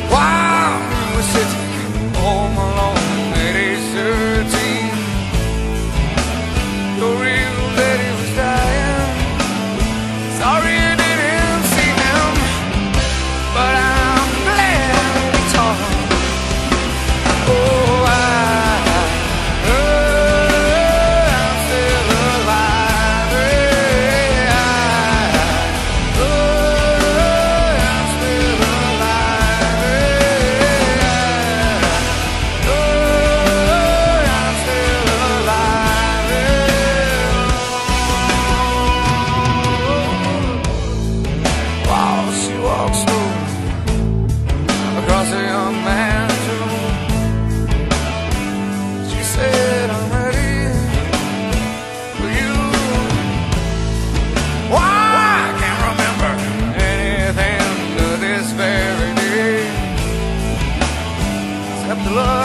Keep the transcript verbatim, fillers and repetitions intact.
while we were sitting home alone at age thirteen. Your real daddy was dying. Sorry you didn't see him, but I'm glad it's all. Oh, I, oh, I'm still alive. Yeah, I, oh, I'm still alive. Yeah, oh, I'm still alive. Yeah. While she walks slow across a young man's room, she said, I'm ready for you. Why, I can't remember anything to this very day except the love